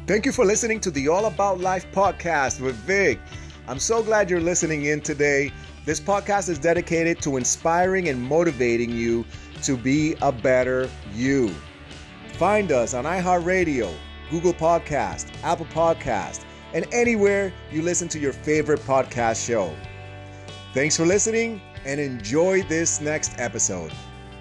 Thank you for listening to the All About Life podcast with Vic. I'm so glad you're listening in today. This podcast is dedicated to inspiring and motivating you to be a better you. Find us on iHeartRadio, Google Podcast, Apple Podcast, and anywhere you listen to your favorite podcast show. Thanks for listening and enjoy this next episode.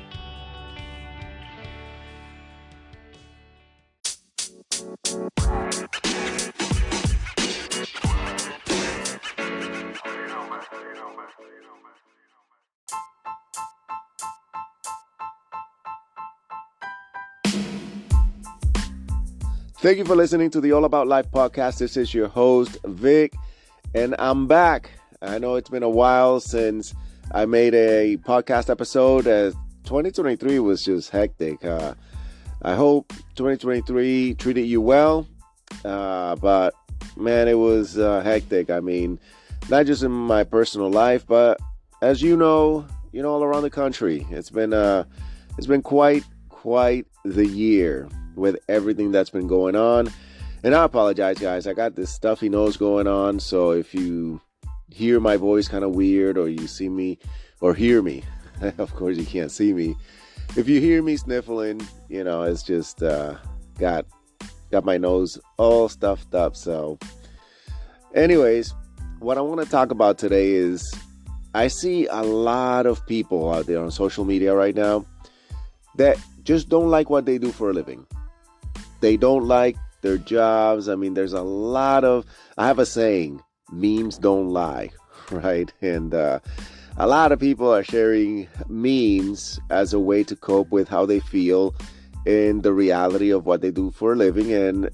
Thank you for listening to the All About Life podcast. This is your host, Vic, and I'm back. I know it's been a while since I made a podcast episode. 2023 was just hectic. I hope 2023 treated you well, but man, it was hectic. I mean, not just in my personal life, but as you know, all around the country. It's been quite the year with everything that's been going on. And I apologize, guys. I got this stuffy nose going on, so if you hear my voice kind of weird, or you see me or hear me, of course you can't see me. If you hear me sniffling, it's just got my nose all stuffed up. So anyways, what I want to talk about today is I see a lot of people out there on social media right now that just don't like what they do for a living. They don't like their jobs. I mean, there's a lot of, I have a saying, memes don't lie, right? And a lot of people are sharing memes as a way to cope with how they feel in the reality of what they do for a living. And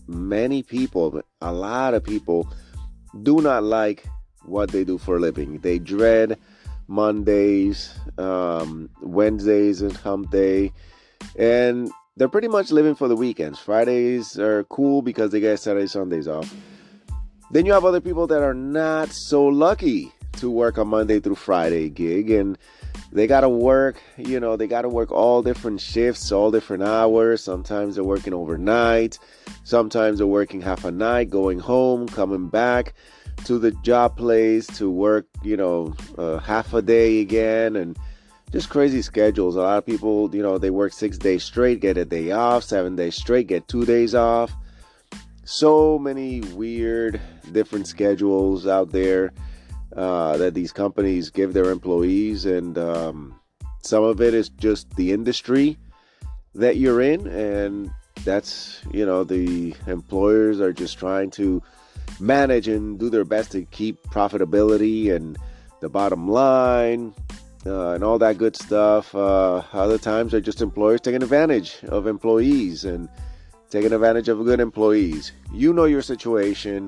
a lot of people do not like what they do for a living. They dread Mondays, Wednesdays and hump day, and they're pretty much living for the weekends. Fridays are cool because they get Saturday, Sundays off. Then you have other people that are not so lucky to work a Monday through Friday gig, and they got to work, all different shifts, all different hours. Sometimes they're working overnight. Sometimes they're working half a night, going home, coming back to the job place to work, half a day again, and just crazy schedules. A lot of people, they work 6 days straight, get a day off, 7 days straight, get 2 days off. So many weird, different schedules out there that these companies give their employees. And some of it is just the industry that you're in. And that's, the employers are just trying to manage and do their best to keep profitability and the bottom line. And all that good stuff. Other times they're just employers taking advantage of employees and taking advantage of good employees. You know your situation.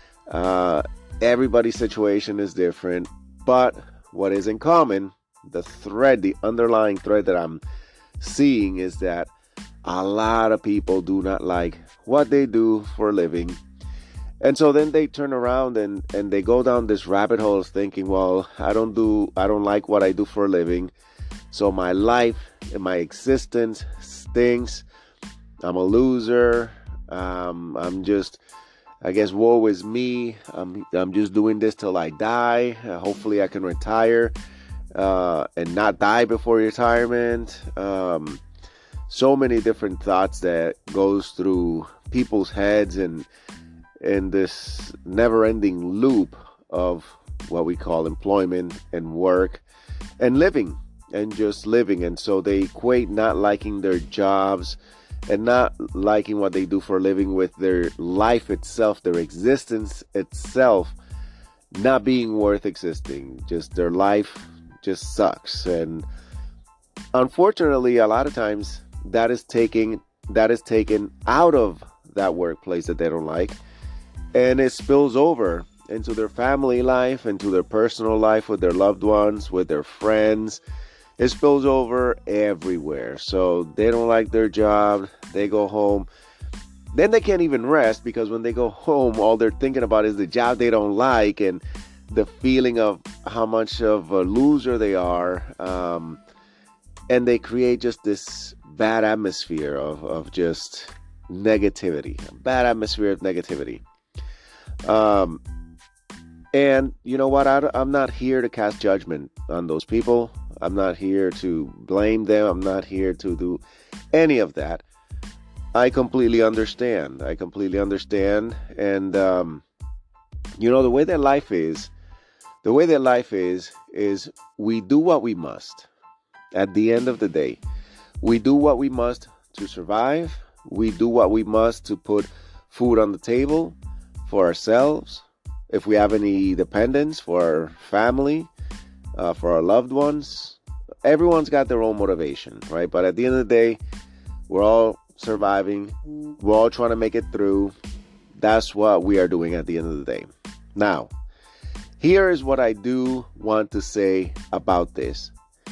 Everybody's situation is different. But what is in common, the underlying thread that I'm seeing is that a lot of people do not like what they do for a living. And so then they turn around and they go down this rabbit hole of thinking, well, I don't like what I do for a living. So my life and my existence stinks. I'm a loser. I'm just, I guess, woe is me. I'm just doing this till I die. Hopefully I can retire and not die before retirement. So many different thoughts that goes through people's heads and in this never-ending loop of what we call employment and work and living and just living. And so they equate not liking their jobs and not liking what they do for a living with their life itself, their existence itself not being worth existing. Just their life just sucks. And unfortunately, a lot of times that is taken out of that workplace that they don't like. And it spills over into their family life, into their personal life with their loved ones, with their friends. It spills over everywhere. So they don't like their job. They go home. Then they can't even rest because when they go home, all they're thinking about is the job they don't like and the feeling of how much of a loser they are. And they create just this bad atmosphere of just negativity, a bad atmosphere of negativity. Um, and you know what? I'm not here to cast judgment on those people. I'm not here to blame them. I'm not here to do any of that. I completely understand. And, the way that life is, is we do what we must. At the end of the day, we do what we must to survive. We do what we must to put food on the table for ourselves. If we have any dependents, for our family, for our loved ones, everyone's got their own motivation, right? But at the end of the day, we're all surviving. We're all trying to make it through. That's what we are doing at the end of the day. Now, here is what I do want to say about this.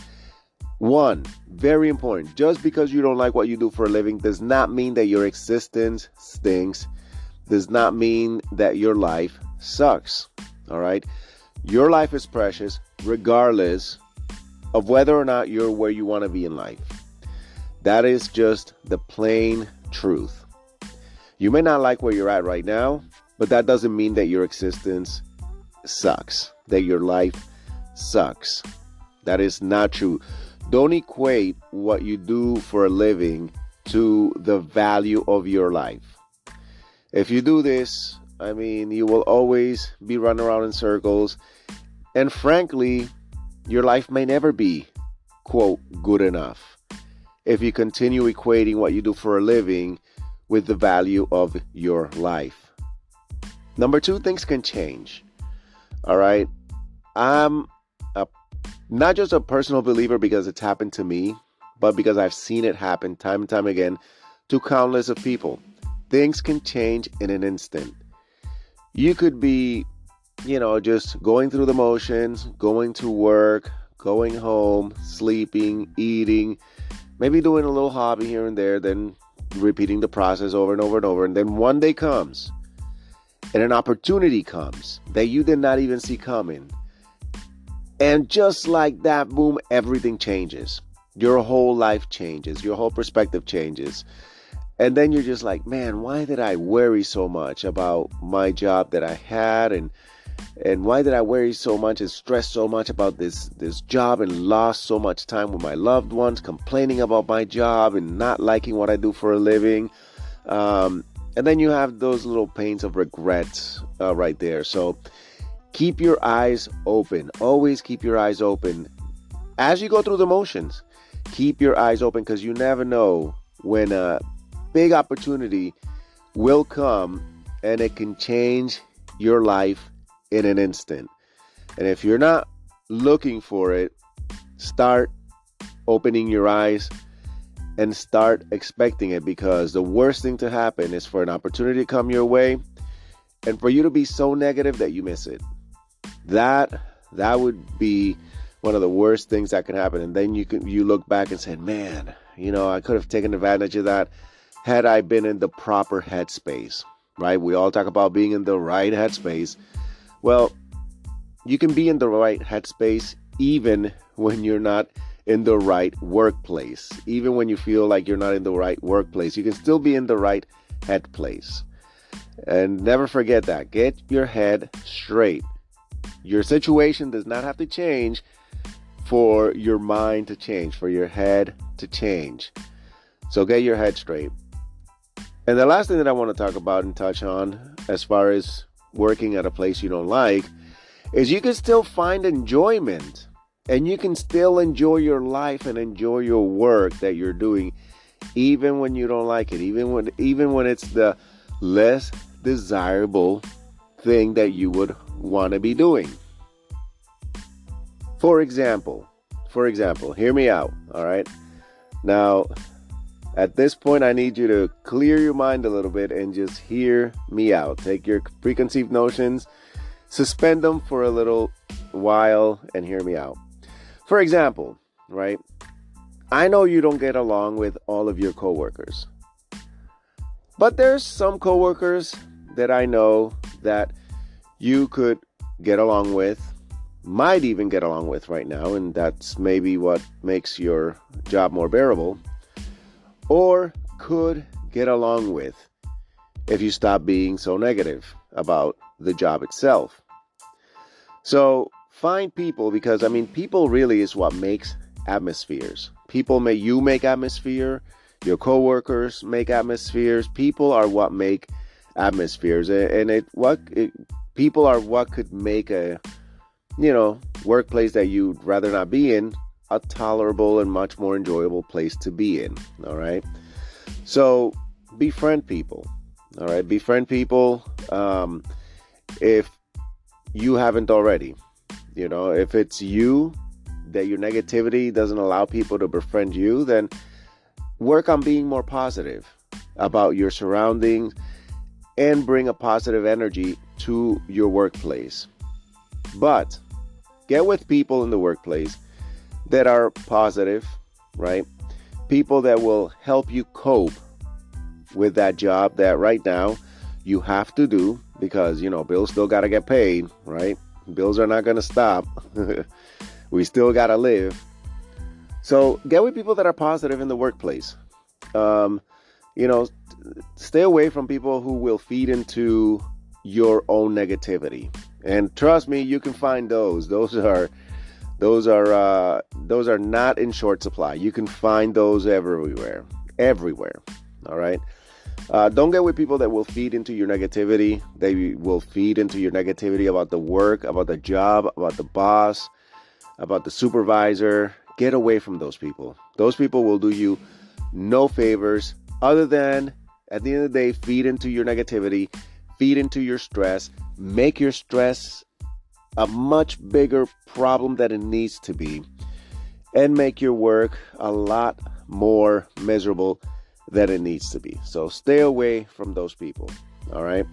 One, very important. Just because you don't like what you do for a living does not mean that your existence stinks. Does not mean that your life sucks. All right? Your life is precious regardless of whether or not you're where you want to be in life. That is just the plain truth. You may not like where you're at right now, but that doesn't mean that your existence sucks, that your life sucks. That is not true. Don't equate what you do for a living to the value of your life. If you do this, you will always be running around in circles. And frankly, your life may never be, quote, good enough if you continue equating what you do for a living with the value of your life. Number two, things can change. All right. I'm not just a personal believer because it's happened to me, but because I've seen it happen time and time again to countless of people. Things can change in an instant. You could be, just going through the motions, going to work, going home, sleeping, eating, maybe doing a little hobby here and there, then repeating the process over and over and over. And then one day comes and an opportunity comes that you did not even see coming. And just like that, boom, everything changes. Your whole life changes. Your whole perspective changes. And then you're just like, man, why did I worry so much about my job that I had? And why did I worry so much and stress so much about this job and lost so much time with my loved ones, complaining about my job and not liking what I do for a living? And then you have those little pains of regret right there. So keep your eyes open. Always keep your eyes open. As you go through the motions, keep your eyes open because you never know when a big opportunity will come and it can change your life in an instant. And if you're not looking for it, start opening your eyes and start expecting it, because the worst thing to happen is for an opportunity to come your way and for you to be so negative that you miss it. That would be one of the worst things that can happen. And then you look back and say, man, I could have taken advantage of that had I been in the proper headspace, right? We all talk about being in the right headspace. Well, you can be in the right headspace even when you're not in the right workplace. Even when you feel like you're not in the right workplace, you can still be in the right head place. And never forget that. Get your head straight. Your situation does not have to change for your mind to change, for your head to change. So get your head straight. And the last thing that I want to talk about and touch on as far as working at a place you don't like is you can still find enjoyment and you can still enjoy your life and enjoy your work that you're doing even when you don't like it, even when it's the less desirable thing that you would want to be doing. For example, hear me out, all right? Now, at this point, I need you to clear your mind a little bit and just hear me out. Take your preconceived notions, suspend them for a little while, and hear me out. For example, right? I know you don't get along with all of your coworkers. But there's some coworkers that I know that you could get along with, might even get along with right now, and that's maybe what makes your job more bearable, or could get along with if you stop being so negative about the job itself. So find people, because people really is what makes atmospheres. You make atmosphere, your coworkers make atmospheres. People are what make atmospheres, and people are what could make a workplace that you'd rather not be in a tolerable and much more enjoyable place to be in. All right. So befriend people. All right. Befriend people. If you haven't already, if it's you that your negativity doesn't allow people to befriend you, then work on being more positive about your surroundings and bring a positive energy to your workplace. But get with people in the workplace that are positive, right? People that will help you cope with that job that right now you have to do, because, bills still got to get paid, right? Bills are not going to stop. We still got to live. So get with people that are positive in the workplace. Stay away from people who will feed into your own negativity. And trust me, you can find those. Those are not in short supply. You can find those everywhere. All right. Don't get with people that will feed into your negativity. They will feed into your negativity about the work, about the job, about the boss, about the supervisor. Get away from those people. Those people will do you no favors other than, at the end of the day, feed into your negativity, feed into your stress, make your stress a much bigger problem than it needs to be, and make your work a lot more miserable than it needs to be. So stay away from those people. All right.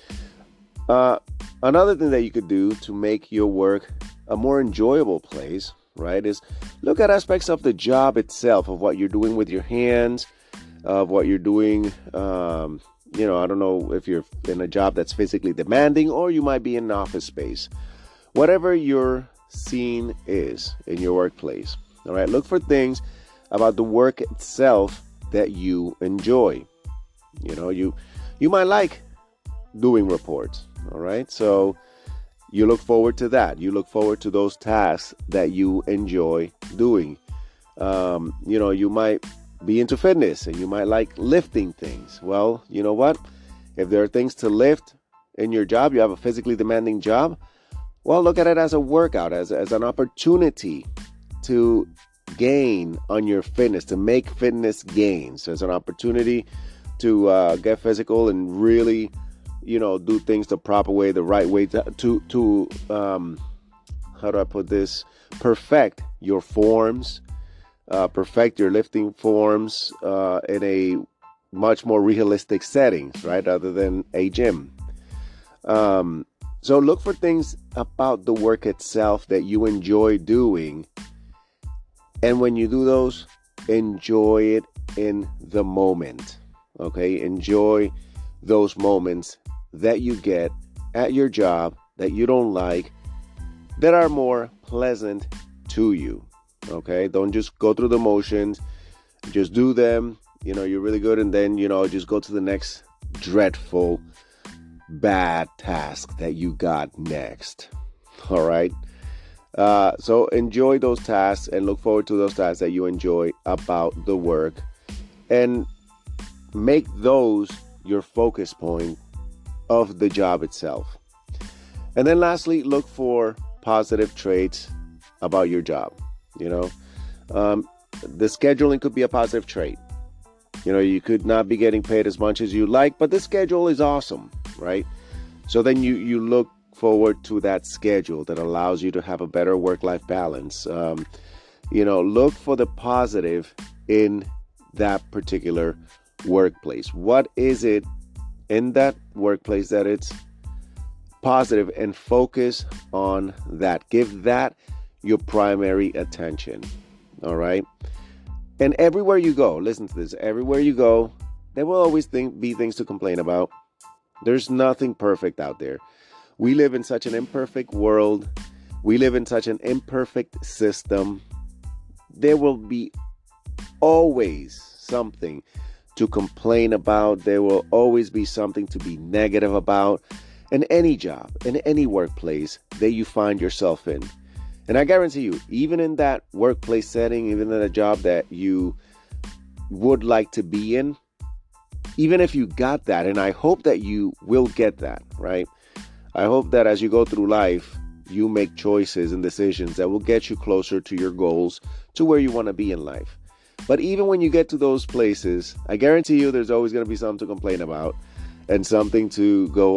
Another thing that you could do to make your work a more enjoyable place, right, is look at aspects of the job itself, of what you're doing with your hands, of what you're doing. I don't know if you're in a job that's physically demanding, or you might be in an office space. Whatever your scene is in your workplace, all right, look for things about the work itself that you enjoy. You might like doing reports, all right? So you look forward to that. You look forward to those tasks that you enjoy doing. You might be into fitness and you might like lifting things. Well, you know what? If there are things to lift in your job, you have a physically demanding job, well, look at it as a workout, as an opportunity to gain on your fitness, to make fitness gains. As an opportunity to get physical and really, do things the proper way, the right way to how do I put this? Perfect your forms, perfect your lifting forms in a much more realistic settings, right? Other than a gym. So look for things about the work itself that you enjoy doing. And when you do those, enjoy it in the moment. Okay? Enjoy those moments that you get at your job that you don't like, that are more pleasant to you. Okay? Don't just go through the motions. Just do them. You're really good, and then, just go to the next dreadful, bad task that you got next. All right? So enjoy those tasks and look forward to those tasks that you enjoy about the work, and make those your focus point of the job itself. And then lastly, look for positive traits about your job. The scheduling could be a positive trait. You could not be getting paid as much as you like, but the schedule is awesome, right? So then you look forward to that schedule that allows you to have a better work-life balance. Look for the positive in that particular workplace. What is it in that workplace that it's positive, and focus on that. Give that your primary attention. All right. And everywhere you go, listen to this, everywhere you go, there will always be things to complain about. There's nothing perfect out there. We live in such an imperfect world. We live in such an imperfect system. There will be always something to complain about. There will always be something to be negative about in any job, in any workplace that you find yourself in. And I guarantee you, even in that workplace setting, even in a job that you would like to be in, even if you got that, and I hope that you will get that, right? I hope that as you go through life, you make choices and decisions that will get you closer to your goals, to where you want to be in life. But even when you get to those places, I guarantee you there's always going to be something to complain about and something to go,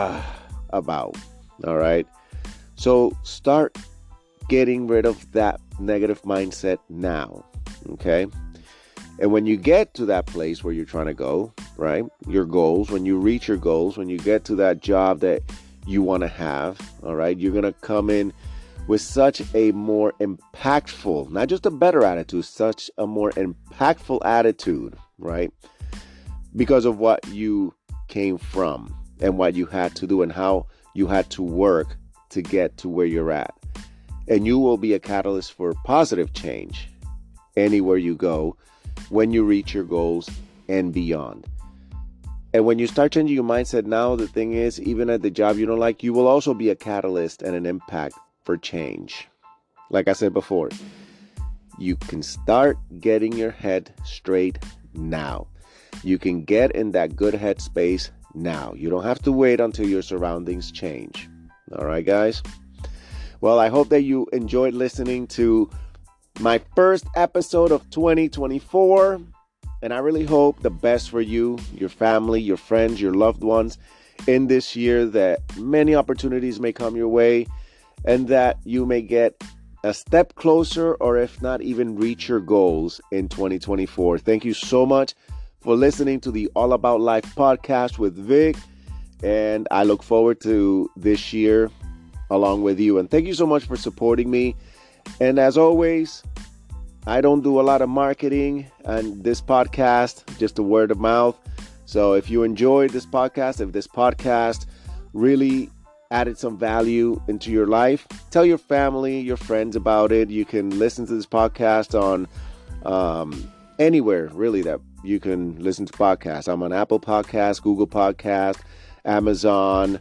about. All right. So start getting rid of that negative mindset now. Okay. And when you get to that place where you're trying to go, right, your goals, when you reach your goals, when you get to that job that you want to have, all right, you're going to come in with such a more impactful, not just a better attitude, such a more impactful attitude, right? Because of what you came from and what you had to do and how you had to work to get to where you're at. And you will be a catalyst for positive change anywhere you go when you reach your goals and beyond. And when you start changing your mindset now, the thing is, even at the job you don't like, you will also be a catalyst and an impact for change. Like I said before, you can start getting your head straight now. You can get in that good headspace now. You don't have to wait until your surroundings change. All right, guys? Well, I hope that you enjoyed listening to my first episode of 2024. And I really hope the best for you, your family, your friends, your loved ones in this year, that many opportunities may come your way and that you may get a step closer, or if not even reach your goals in 2024. Thank you so much for listening to the All About Life podcast with Vic. And I look forward to this year along with you. And thank you so much for supporting me. And as always, I don't do a lot of marketing on this podcast, just a word of mouth. So if you enjoyed this podcast, if this podcast really added some value into your life, tell your family, your friends about it. You can listen to this podcast on anywhere really that you can listen to podcasts. I'm on Apple Podcasts, Google Podcasts, Amazon,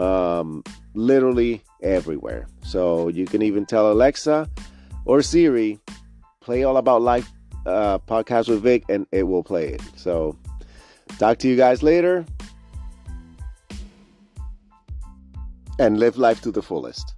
literally everywhere. So you can even tell Alexa or Siri, play All About Life podcast with Vic, and it will play it. So talk to you guys later. And live life to the fullest.